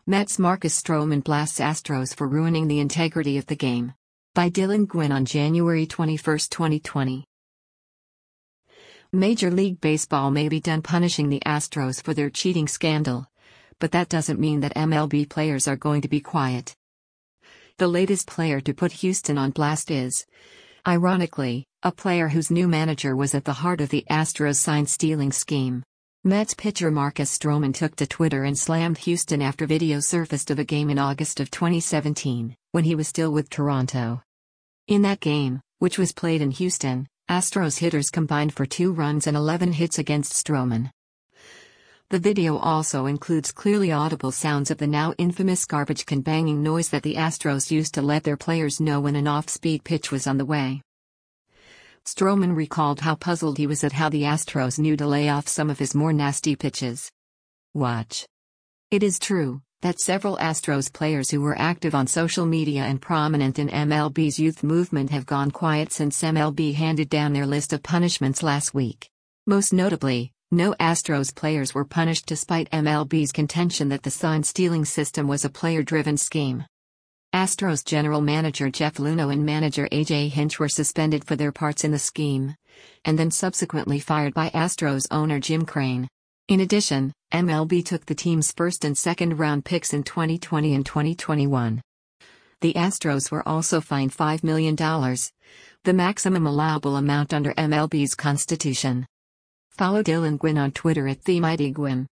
Mets' Marcus Stroman blasts Astros for ruining the integrity of the game. By Dylan Gwynn on January 21, 2020. Major League Baseball may be done punishing the Astros for their cheating scandal, but that doesn't mean that MLB players are going to be quiet. The latest player to put Houston on blast is, ironically, a player whose new manager was at the heart of the Astros sign-stealing scheme. Mets pitcher Marcus Stroman took to Twitter and slammed Houston after video surfaced of a game in August of 2017, when he was still with Toronto. In that game, which was played in Houston, Astros hitters combined for 2 runs and 11 hits against Stroman. The video also includes clearly audible sounds of the now infamous garbage can banging noise that the Astros used to let their players know when an off-speed pitch was on the way. Stroman recalled how puzzled he was at how the Astros knew to lay off some of his more nasty pitches. Watch. It is true that several Astros players who were active on social media and prominent in MLB's youth movement have gone quiet since MLB handed down their list of punishments last week. Most notably, no Astros players were punished despite MLB's contention that the sign-stealing system was a player-driven scheme. Astros general manager Jeff Luhnow and manager A.J. Hinch were suspended for their parts in the scheme, and then subsequently fired by Astros owner Jim Crane. In addition, MLB took the team's first and second round picks in 2020 and 2021. The Astros were also fined $5 million, the maximum allowable amount under MLB's constitution. Follow Dylan Gwynn on Twitter @TheMightyGwynn.